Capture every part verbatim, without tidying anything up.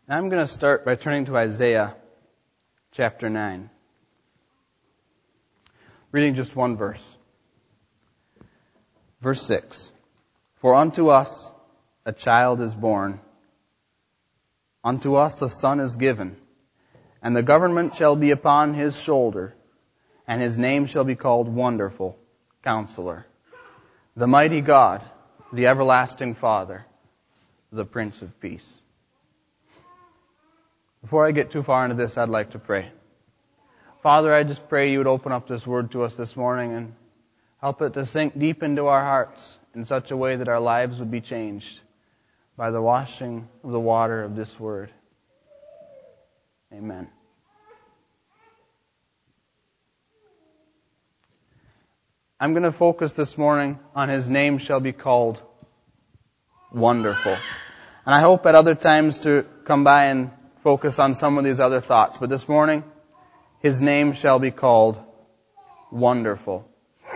And I'm going to start by turning to Isaiah chapter nine. Reading just one verse. Verse six. For unto us a child is born, unto us a son is given, and the government shall be upon his shoulder, and his name shall be called Wonderful, Counselor, the Mighty God, the Everlasting Father, the Prince of Peace. Before I get too far into this, I'd like to pray. Father, I just pray you would open up this word to us this morning and help it to sink deep into our hearts in such a way that our lives would be changed by the washing of the water of this word. Amen. I'm going to focus this morning on his name shall be called Wonderful. And I hope at other times to come by and focus on some of these other thoughts. But this morning, his name shall be called Wonderful.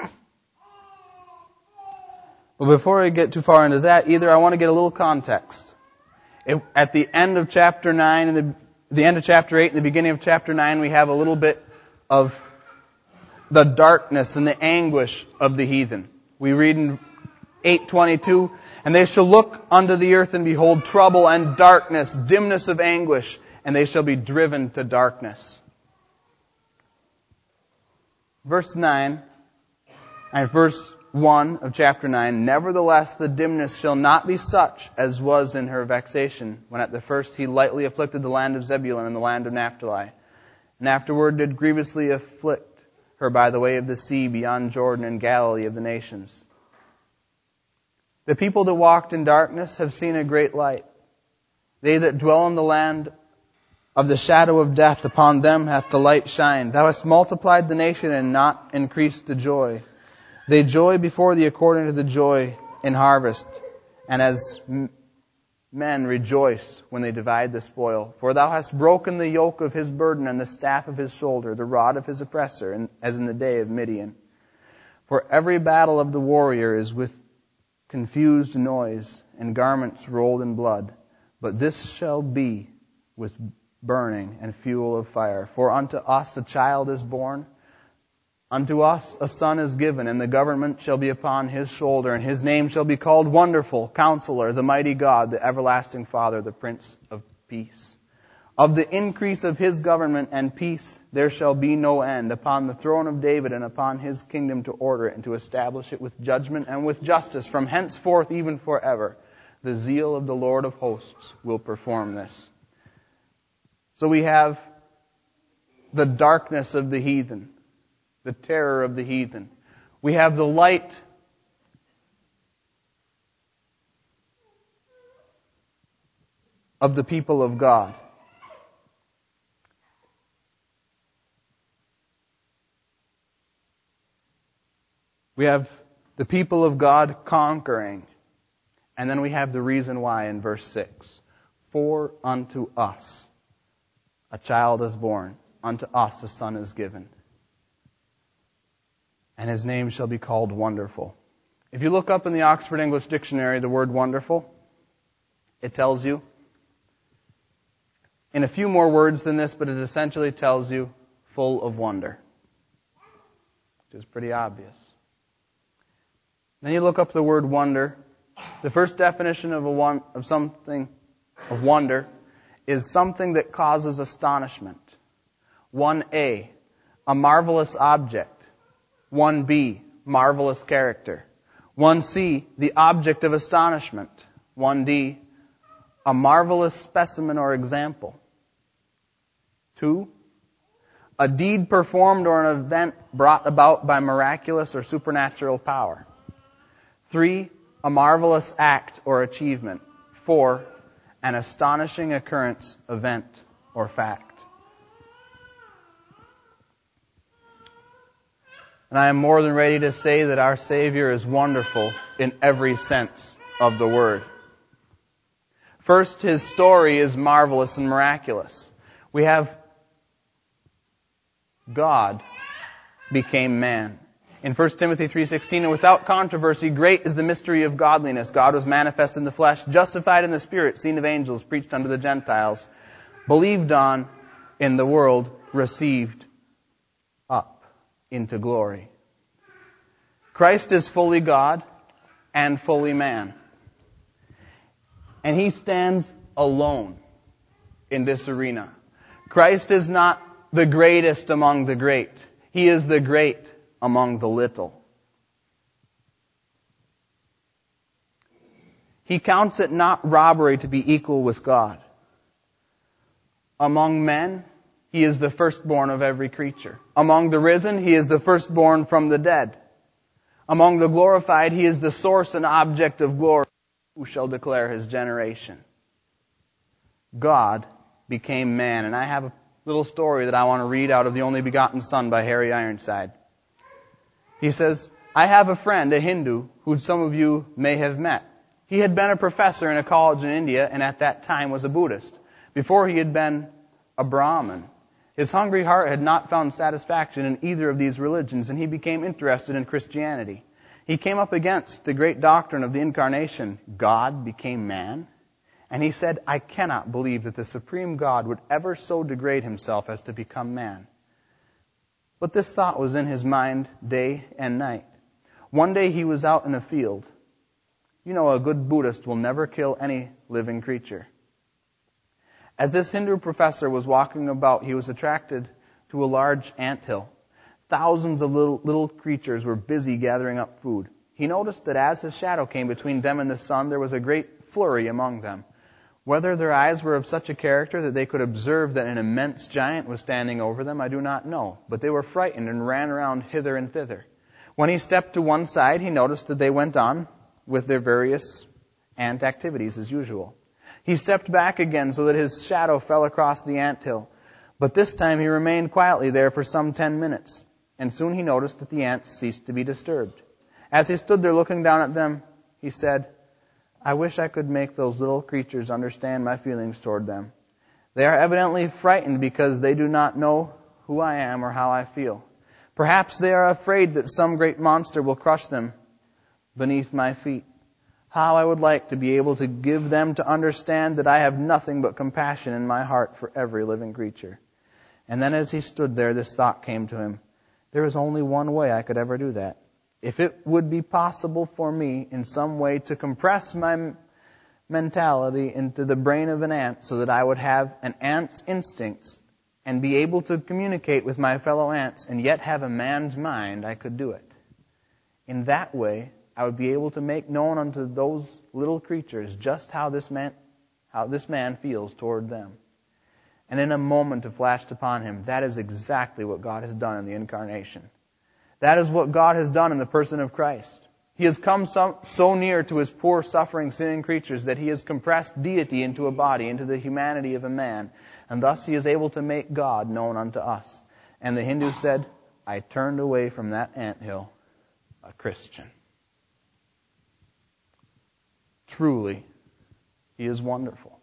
But before I get too far into that, either I want to get a little context. If, at the end of chapter nine and the, the end of chapter eight and the beginning of chapter nine, we have a little bit of the darkness and the anguish of the heathen. We read in eight twenty-two, and they shall look unto the earth and behold trouble and darkness, dimness of anguish, and they shall be driven to darkness. Verse nine, and verse one of chapter nine, nevertheless the dimness shall not be such as was in her vexation, when at the first he lightly afflicted the land of Zebulun and the land of Naphtali, and afterward did grievously afflict her by the way of the sea beyond Jordan and Galilee of the nations. The people that walked in darkness have seen a great light. They that dwell in the land of the shadow of death, upon them hath the light shined. Thou hast multiplied the nation and not increased the joy. They joy before thee according to the joy in harvest, and as men rejoice when they divide the spoil. For thou hast broken the yoke of his burden and the staff of his shoulder, the rod of his oppressor, as in the day of Midian. For every battle of the warrior is with confused noise, and garments rolled in blood. But this shall be with burning and fuel of fire. For unto us a child is born, unto us a son is given, and the government shall be upon his shoulder, and his name shall be called Wonderful, Counselor, the Mighty God, the Everlasting Father, the Prince of Peace. Of the increase of his government and peace there shall be no end, upon the throne of David and upon his kingdom, to order it and to establish it with judgment and with justice from henceforth even forever. The zeal of the Lord of hosts will perform this. So we have the darkness of the heathen, the terror of the heathen. We have the light of the people of God. We have the people of God conquering. And then we have the reason why in verse six. For unto us a child is born, unto us a son is given, and his name shall be called Wonderful. If you look up in the Oxford English Dictionary the word wonderful, it tells you, in a few more words than this, but it essentially tells you full of wonder, which is pretty obvious. Then you look up the word wonder. The first definition of a one, of something of wonder is something that causes astonishment. one A, a marvelous object. one B, marvelous character. one C, the object of astonishment. one D, a marvelous specimen or example. two, a deed performed or an event brought about by miraculous or supernatural power. three, a marvelous act or achievement. four, an astonishing occurrence, event, or fact. And I am more than ready to say that our Savior is wonderful in every sense of the word. First, his story is marvelous and miraculous. We have God became man. In First Timothy three sixteen, and without controversy, great is the mystery of godliness. God was manifest in the flesh, justified in the Spirit, seen of angels, preached unto the Gentiles, believed on in the world, received up into glory. Christ is fully God and fully man. And He stands alone in this arena. Christ is not the greatest among the great. He is the great among the little. He counts it not robbery to be equal with God. Among men, He is the firstborn of every creature. Among the risen, He is the firstborn from the dead. Among the glorified, He is the source and object of glory. Who shall declare His generation? God became man. And I have a little story that I want to read out of The Only Begotten Son by Harry Ironside. He says, I have a friend, a Hindu, who some of you may have met. He had been a professor in a college in India and at that time was a Buddhist. Before he had been a Brahmin. His hungry heart had not found satisfaction in either of these religions, and he became interested in Christianity. He came up against the great doctrine of the Incarnation. God became man. And he said, I cannot believe that the Supreme God would ever so degrade Himself as to become man. But this thought was in his mind day and night. One day he was out in a field. You know, a good Buddhist will never kill any living creature. As this Hindu professor was walking about, he was attracted to a large anthill. Thousands of little, little creatures were busy gathering up food. He noticed that as his shadow came between them and the sun, there was a great flurry among them. Whether their eyes were of such a character that they could observe that an immense giant was standing over them, I do not know. But they were frightened and ran around hither and thither. When he stepped to one side, he noticed that they went on with their various ant activities as usual. He stepped back again so that his shadow fell across the anthill. But this time he remained quietly there for some ten minutes. And soon he noticed that the ants ceased to be disturbed. As he stood there looking down at them, he said, I wish I could make those little creatures understand my feelings toward them. They are evidently frightened because they do not know who I am or how I feel. Perhaps they are afraid that some great monster will crush them beneath my feet. How I would like to be able to give them to understand that I have nothing but compassion in my heart for every living creature. And then as he stood there, this thought came to him. There is only one way I could ever do that. If it would be possible for me in some way to compress my mentality into the brain of an ant so that I would have an ant's instincts and be able to communicate with my fellow ants and yet have a man's mind, I could do it. In that way, I would be able to make known unto those little creatures just how this man, how this man feels toward them. And in a moment it flashed upon him, that is exactly what God has done in the Incarnation. That is what God has done in the person of Christ. He has come so, so near to His poor, suffering, sinning creatures that He has compressed deity into a body, into the humanity of a man. And thus He is able to make God known unto us. And the Hindu said, I turned away from that anthill a Christian. Truly, He is wonderful.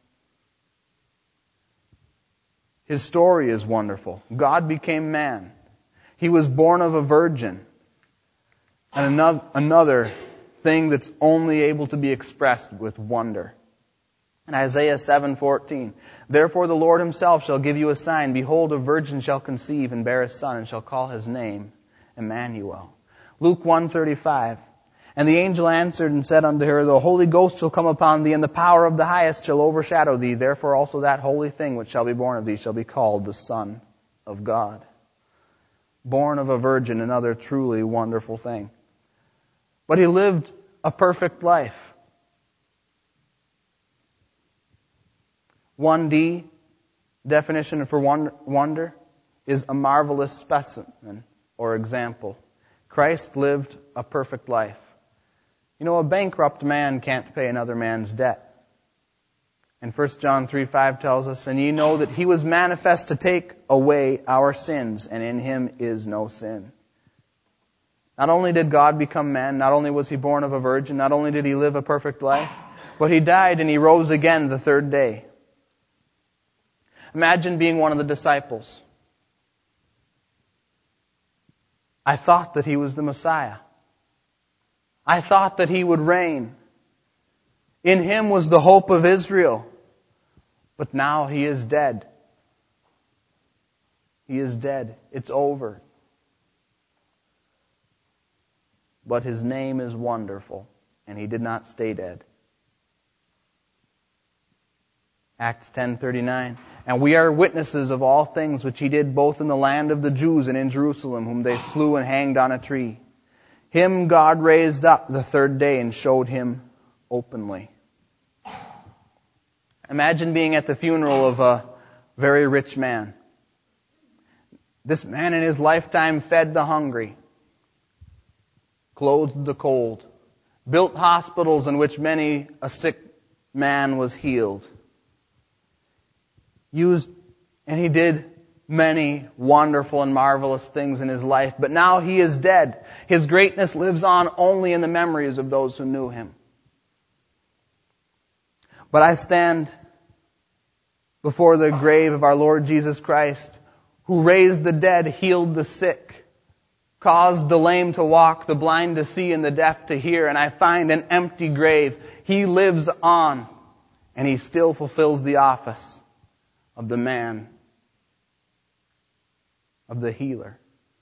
His story is wonderful. God became man. He was born of a virgin. And another, another thing that's only able to be expressed with wonder. In Isaiah seven fourteen, therefore the Lord Himself shall give you a sign. Behold, a virgin shall conceive and bear a son, and shall call His name Emmanuel. Luke one thirty-five, and the angel answered and said unto her, the Holy Ghost shall come upon thee, and the power of the highest shall overshadow thee. Therefore also that holy thing which shall be born of thee shall be called the Son of God. Born of a virgin, another truly wonderful thing. But He lived a perfect life. one D, definition for wonder, is a marvelous specimen or example. Christ lived a perfect life. You know, a bankrupt man can't pay another man's debt. And First John three five tells us, and ye know that He was manifest to take away our sins, and in Him is no sin. Not only did God become man, not only was He born of a virgin, not only did He live a perfect life, but He died and He rose again the third day. Imagine being one of the disciples. I thought that he was the Messiah. I thought that he would reign. In him was the hope of Israel. But now he is dead. He is dead. It's over. But his name is wonderful, and he did not stay dead. Acts ten thirty-nine. And we are witnesses of all things which he did both in the land of the Jews and in Jerusalem, whom they slew and hanged on a tree. Him God raised up the third day and showed him openly. Imagine being at the funeral of a very rich man. This man in his lifetime fed the hungry, clothed the cold, built hospitals in which many a sick man was healed. Used, and he did many wonderful and marvelous things in his life, but now he is dead. His greatness lives on only in the memories of those who knew him. But I stand before the grave of our Lord Jesus Christ, who raised the dead, healed the sick, caused the lame to walk, the blind to see, and the deaf to hear, and I find an empty grave. He lives on, and he still fulfills the office of the man, of the healer,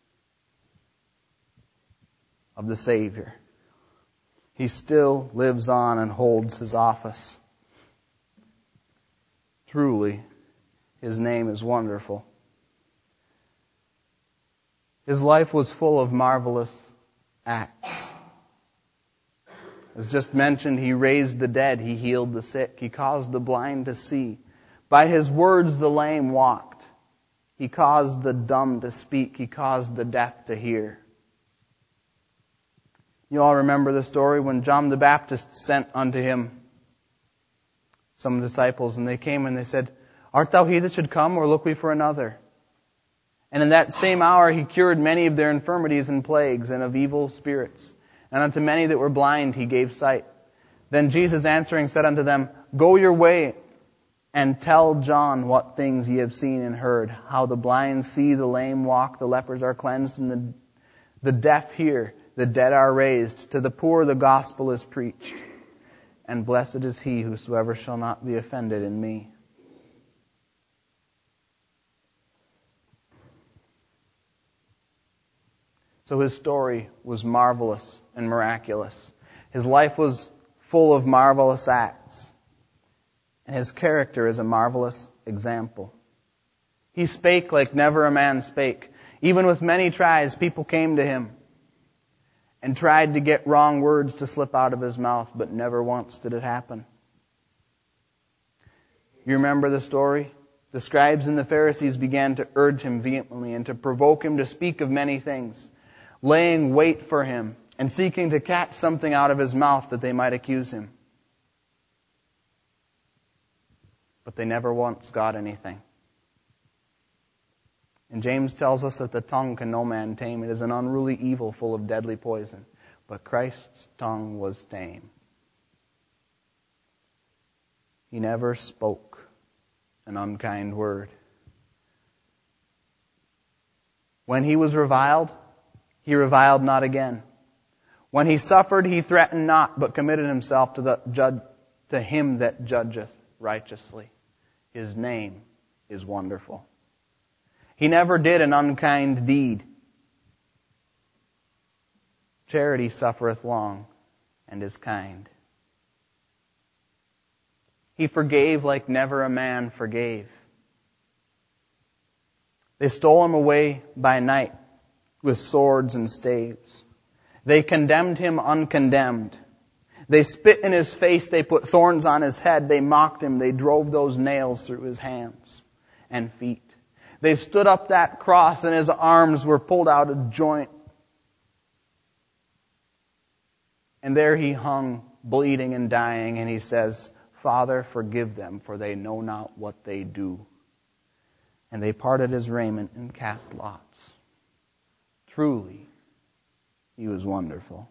of the Savior. He still lives on and holds his office. Truly, his name is wonderful. His life was full of marvelous acts. As just mentioned, he raised the dead, he healed the sick, he caused the blind to see. By his words the lame walked. He caused the dumb to speak, he caused the deaf to hear. You all remember the story when John the Baptist sent unto him some disciples, and they came and they said, Art thou he that should come, or look we for another? And in that same hour he cured many of their infirmities and plagues and of evil spirits. And unto many that were blind he gave sight. Then Jesus answering said unto them, Go your way, and tell John what things ye have seen and heard, how the blind see, the lame walk, the lepers are cleansed, and the, the deaf hear, the dead are raised. To the poor the gospel is preached. And blessed is he whosoever shall not be offended in me. So his story was marvelous and miraculous. His life was full of marvelous acts. And his character is a marvelous example. He spake like never a man spake. Even with many tries, people came to him and tried to get wrong words to slip out of his mouth, but never once did it happen. You remember the story? The scribes and the Pharisees began to urge him vehemently and to provoke him to speak of many things, laying wait for him and seeking to catch something out of his mouth that they might accuse him. But they never once got anything. And James tells us that the tongue can no man tame. It is an unruly evil full of deadly poison. But Christ's tongue was tame. He never spoke an unkind word. When he was reviled, he reviled not again. When he suffered, he threatened not, but committed himself to the judge, to him that judgeth righteously. His name is wonderful. He never did an unkind deed. Charity suffereth long and is kind. He forgave like never a man forgave. They stole him away by night with swords and staves. They condemned him uncondemned. They spit in his face. They put thorns on his head. They mocked him. They drove those nails through his hands and feet. They stood up that cross and his arms were pulled out of joint. And there he hung, bleeding and dying, and he says, Father, forgive them, for they know not what they do. And they parted his raiment and cast lots. Truly, he was wonderful.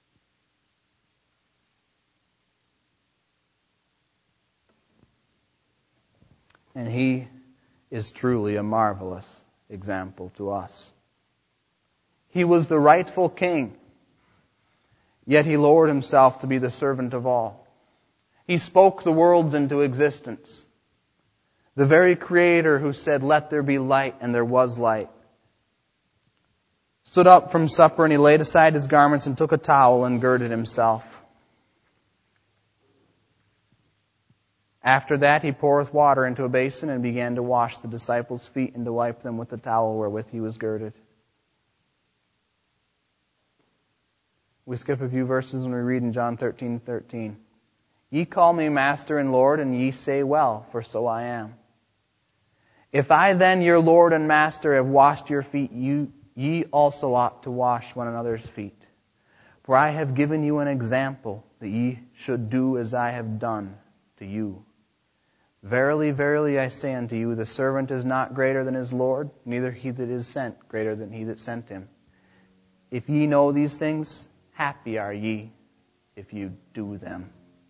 And he is truly a marvelous example to us. He was the rightful king, yet He lowered Himself to be the servant of all. He spoke the worlds into existence. The very Creator who said, "Let there be light," and there was light, stood up from supper, and He laid aside His garments and took a towel and girded Himself. After that, He poureth water into a basin and began to wash the disciples' feet and to wipe them with the towel wherewith He was girded. We skip a few verses when we read in John thirteen thirteen. Ye call me Master and Lord, and ye say well, for so I am. If I then, your Lord and Master, have washed your feet, you, ye also ought to wash one another's feet. For I have given you an example, that ye should do as I have done to you. Verily, verily, I say unto you, the servant is not greater than his Lord, neither he that is sent greater than he that sent him. If ye know these things, happy are ye if you do them.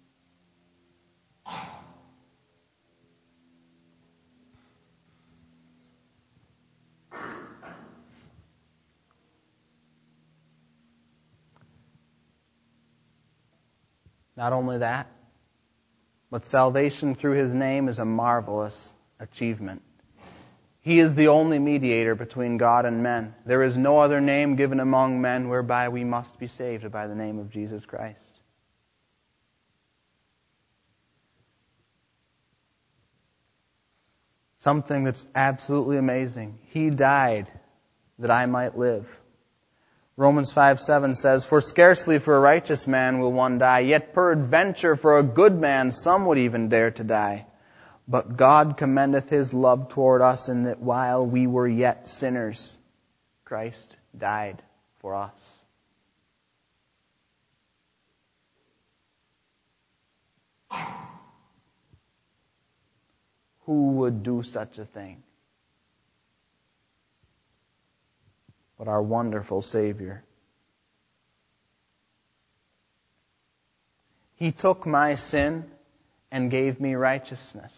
Not only that, but salvation through His name is a marvelous achievement. He is the only mediator between God and men. There is no other name given among men whereby we must be saved but by the name of Jesus Christ. Something that's absolutely amazing. He died that I might live. Romans five seven says, For scarcely for a righteous man will one die, yet peradventure for a good man some would even dare to die. But God commendeth His love toward us, in that while we were yet sinners, Christ died for us. Who would do such a thing but our wonderful Savior? He took my sin and gave me righteousness.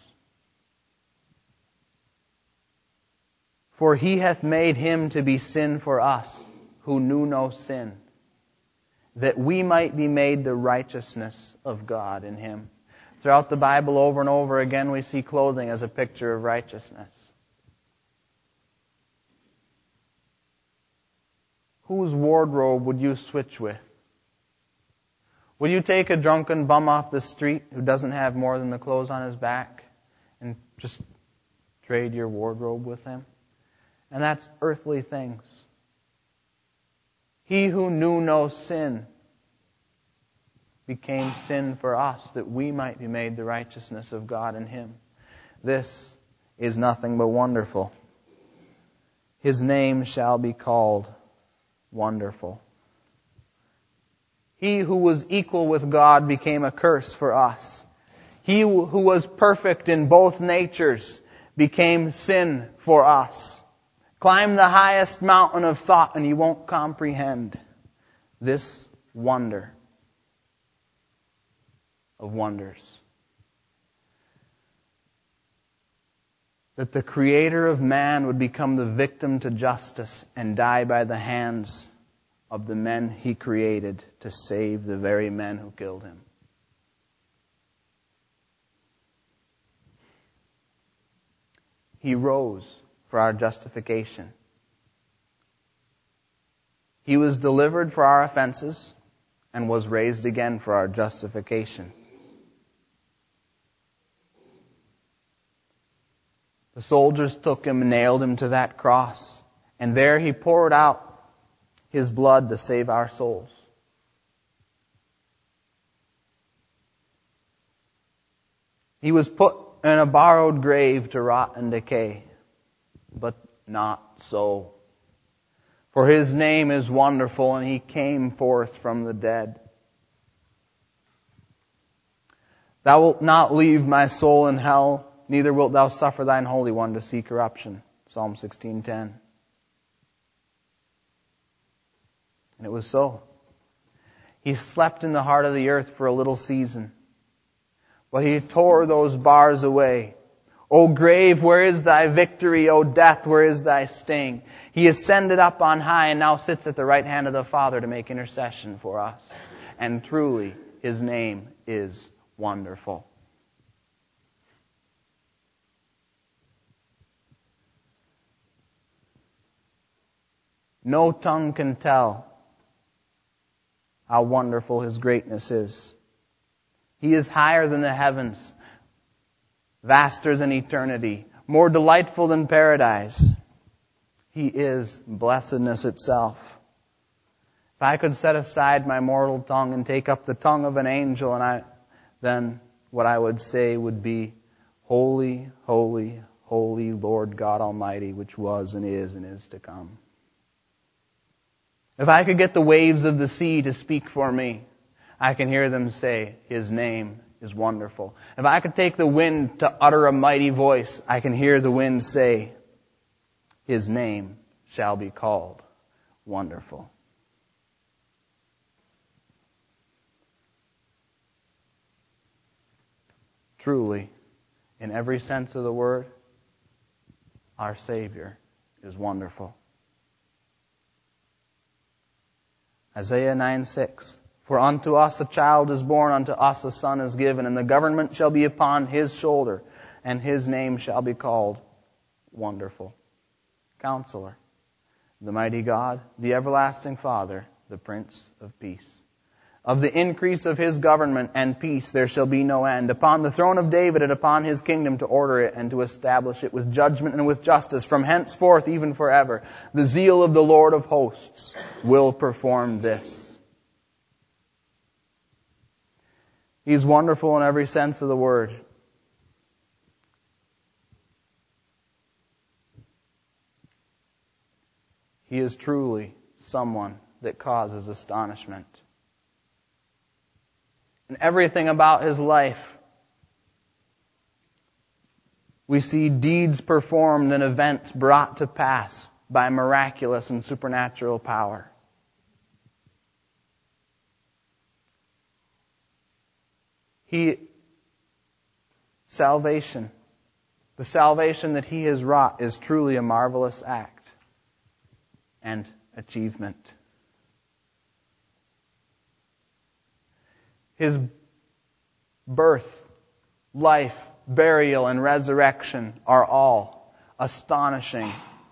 For He hath made Him to be sin for us, who knew no sin, that we might be made the righteousness of God in Him. Throughout the Bible, over and over again, we see clothing as a picture of righteousness. Whose wardrobe would you switch with? Would you take a drunken bum off the street who doesn't have more than the clothes on his back and just trade your wardrobe with him? And that's earthly things. He who knew no sin became sin for us, that we might be made the righteousness of God in Him. This is nothing but wonderful. His name shall be called Wonderful. He who was equal with God became a curse for us. He who was perfect in both natures became sin for us. Climb the highest mountain of thought and you won't comprehend this wonder of wonders. That the Creator of man would become the victim to justice and die by the hands of the men He created to save the very men who killed Him. He rose for our justification. He was delivered for our offenses and was raised again for our justification. The soldiers took Him and nailed Him to that cross, and there He poured out His blood to save our souls. He was put in a borrowed grave to rot and decay, but not so. For His name is wonderful, and He came forth from the dead. Thou wilt not leave my soul in hell, neither wilt thou suffer thine Holy One to see corruption. Psalm sixteen ten. And it was so. He slept in the heart of the earth for a little season, but He tore those bars away, O grave, where is thy victory? O death, where is thy sting? He ascended up on high and now sits at the right hand of the Father to make intercession for us. And truly, His name is wonderful. No tongue can tell how wonderful His greatness is. He is higher than the heavens, vaster than eternity, more delightful than paradise. He is blessedness itself. If I could set aside my mortal tongue and take up the tongue of an angel, and I, then what I would say would be, Holy, holy, holy Lord God Almighty, which was and is and is to come. If I could get the waves of the sea to speak for me, I can hear them say, His name is wonderful. If I could take the wind to utter a mighty voice, I can hear the wind say, His name shall be called wonderful. Truly, in every sense of the word, our Savior is wonderful. Isaiah nine six. For unto us a child is born, unto us a son is given, and the government shall be upon His shoulder, and His name shall be called Wonderful, Counselor, the Mighty God, the Everlasting Father, the Prince of Peace. Of the increase of His government and peace there shall be no end, upon the throne of David and upon His kingdom, to order it and to establish it with judgment and with justice from henceforth even forever. The zeal of the Lord of hosts will perform this. He's wonderful in every sense of the word. He is truly someone that causes astonishment. And everything about His life, we see deeds performed and events brought to pass by miraculous and supernatural power. He, salvation, the salvation that He has wrought is truly a marvelous act and achievement. His birth, life, burial, and resurrection are all astonishing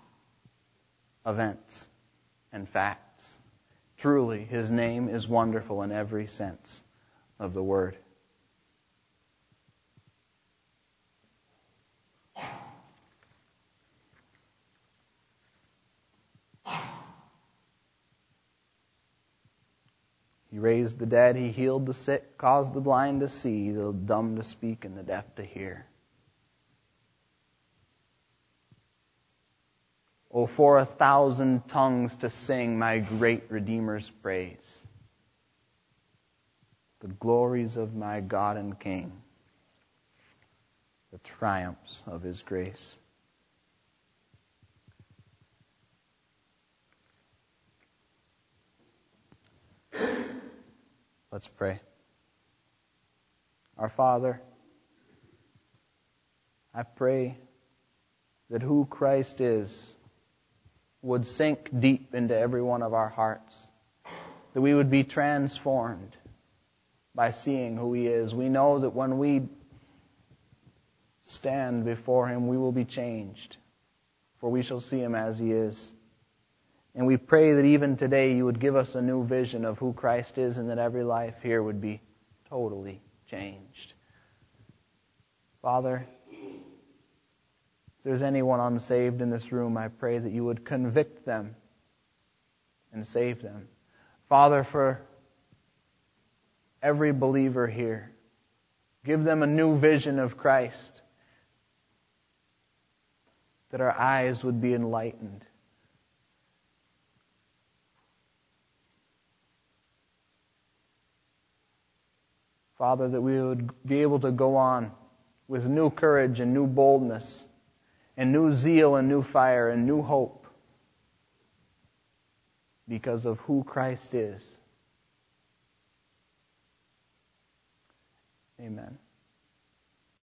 events and facts. Truly, His name is wonderful in every sense of the word. He raised the dead, He healed the sick, caused the blind to see, the dumb to speak, and the deaf to hear. Oh, for a thousand tongues to sing my great Redeemer's praise, the glories of my God and King, the triumphs of His grace. Let's pray. Our Father, I pray that who Christ is would sink deep into every one of our hearts, that we would be transformed by seeing who He is. We know that when we stand before Him, we will be changed, for we shall see Him as He is. And we pray that even today You would give us a new vision of who Christ is, and that every life here would be totally changed. Father, if there's anyone unsaved in this room, I pray that You would convict them and save them. Father, for every believer here, give them a new vision of Christ, that our eyes would be enlightened. Father, that we would be able to go on with new courage and new boldness and new zeal and new fire and new hope because of who Christ is. Amen.